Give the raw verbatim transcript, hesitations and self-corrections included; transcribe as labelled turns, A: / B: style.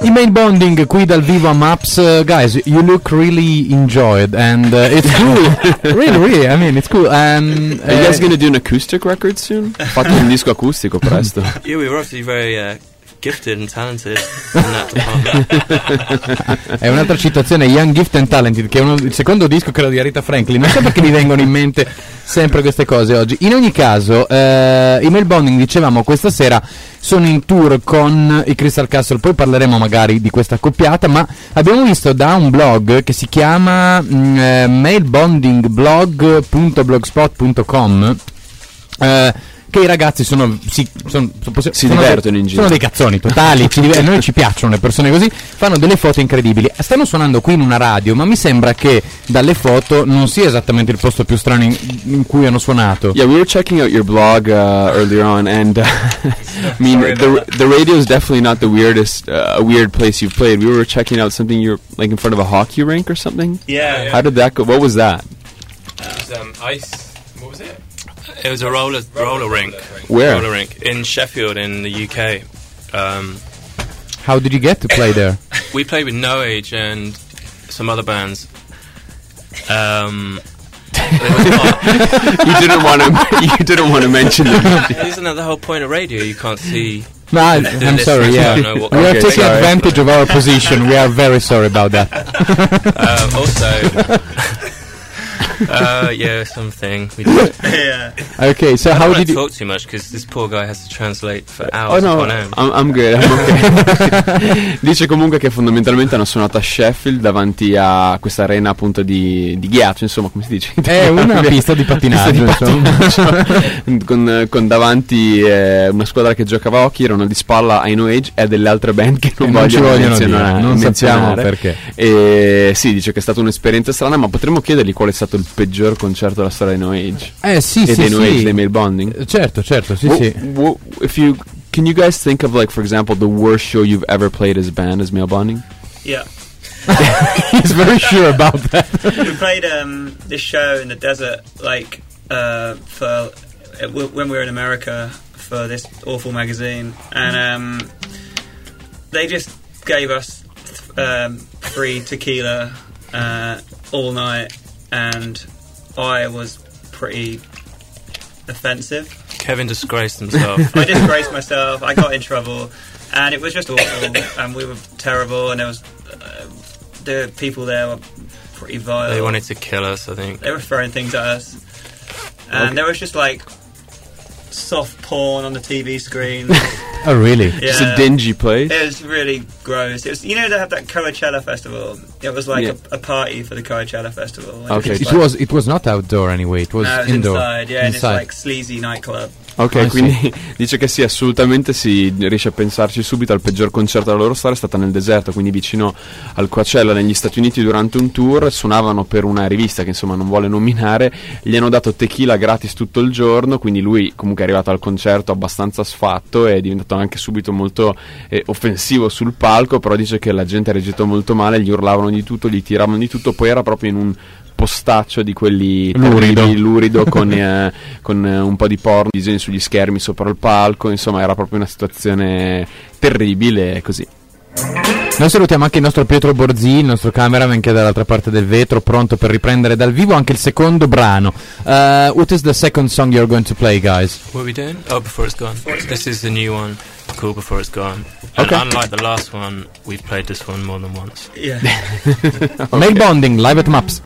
A: Email bonding qui dal vivo a Maps. Uh, guys, you look really enjoyed and uh, it's cool. really, really, I mean, it's cool. Um,
B: Are you guys going to do an acoustic record soon? Fate un disco acustico presto.
C: Yeah, we were obviously very uh, gifted and talented in that department.
A: È un'altra citazione, Young, Gifted and Talented, che è uno, il secondo disco credo di Aretha Franklin. Non so perché mi vengono in mente sempre queste cose oggi. In ogni caso, eh, Email Bonding, dicevamo, questa sera sono in tour con i Crystal Castle, poi parleremo magari di questa accoppiata, ma abbiamo visto da un blog che si chiama mh, eh, mailbondingblog punto blogspot punto com eh, che i ragazzi sono si, son, son possi-
B: si
A: sono
B: divertono
A: dei,
B: in giro,
A: sono dei cazzoni totali, ci diver- noi ci piacciono le persone così, fanno delle foto incredibili. Stanno suonando qui in una radio, ma mi sembra che dalle foto non sia esattamente il posto più strano in, in cui hanno suonato.
B: Yeah, we were checking out your blog uh, earlier on, and uh, I mean the the radio is definitely not the weirdest uh, weird place you've played. We were checking out something you're like in front of a hockey rink or something.
C: Yeah, yeah.
B: How did that go? What was that?
D: It was um, ice. What was it?
C: It was a roller roller, roller rink.
B: Where?
C: Roller rink in Sheffield in the U K. Um,
A: How did you get to play there?
C: we played with No Age and some other bands. Um,
B: you didn't want to. You didn't want to mention it.
C: Isn't that the whole point of radio? You can't see.
A: No, I,
C: the
A: I'm sorry,
C: listeners
A: yeah.
C: don't know what
A: We are
B: Okay,
A: taking
B: sorry.
A: advantage of our position. We are very sorry about that.
C: uh, also, uh, yeah, something. We did.
E: Yeah.
A: Okay, so
C: I don't
A: how
C: want
A: did
C: to
A: you...
C: talk too much because this poor guy has to translate for
B: Oh
C: hours
B: no,
C: on end.
B: I'm, I'm good. I'm okay. Dice comunque che fondamentalmente hanno suonato a Sheffield davanti a questa arena appunto di, di ghiaccio, insomma, come si dice?
A: È una pista di pattinaggio,
B: Pista di pattinaggio. con, con davanti eh, una squadra che giocava a hockey, erano di spalla ai No Age e delle altre band che non,
A: non
B: vogliono
A: ci vogliono
B: menzionare,
A: dire, non sappiamo
B: menzionare.
A: perché.
B: E sì, dice che è stata un'esperienza strana, ma potremmo chiedergli qual è stato il peggior concerto della storia dei No Age.
A: Eh sì,
B: e
A: sì,
B: dei No
A: sì.
B: Age, dei Mail Bonding.
A: Certo, certo, sì,
B: Wha-
A: sì.
B: wha- if you can you guys think of, like, for example, the worst show you've ever played as a band as Mail Bonding?
E: Yeah.
A: He's very sure about that.
E: We played um, this show in the desert, like uh, for uh, w- when we were in America for this awful magazine, and um, they just gave us um, free tequila uh, all night, and I was pretty offensive.
C: Kevin disgraced himself.
E: I disgraced myself. I got in trouble, and it was just awful. And we were terrible. And there was uh, the people there were pretty vile.
C: They wanted to kill us, I think.
E: They were throwing things at us, and
B: Okay.
E: there was just like soft porn on the T V screen.
A: Oh, really?
E: Yeah.
B: Just a dingy place.
E: It was really gross. It was, you know, they have that Coachella festival. It was like
B: Yeah.
E: a, a party for the Coachella festival. Like,
B: Okay.
E: it's
A: It
E: like-
A: was it was not outdoor anyway, it was
E: no, it was
A: indoor.
E: inside. Yeah, and it's
A: Inside.
E: like sleazy nightclub.
B: Ok,
A: Ah,
B: quindi dice che sì, assolutamente si riesce a pensarci subito al peggior concerto della loro storia. È stata nel deserto, quindi vicino al Coachella negli Stati Uniti durante un tour. Suonavano per una rivista che insomma non vuole nominare. Gli hanno dato tequila gratis tutto il giorno, quindi lui comunque è arrivato al concerto abbastanza sfatto e è diventato anche subito molto eh, offensivo sul palco, però dice che la gente ha reagito molto male, gli urlavano di tutto, gli tiravano di tutto, poi era proprio in un postaccio di quelli
A: Lurido.
B: terribili, lurido con, eh, con eh, un po' di porno, disegni sugli schermi sopra il palco, insomma era proprio una situazione terribile così.
A: Noi salutiamo anche il nostro Pietro Borzi, il nostro cameraman che è dall'altra parte del vetro, pronto per riprendere dal vivo anche il secondo brano. Uh, what is the second song you're going to play, guys?
C: What are we doing? Oh, Before It's Gone. This is the new one, called Before It's Gone. And
A: Okay.
C: unlike the last one, we've played this one more than once.
E: Yeah.
A: Mail Bonding, live at Maps.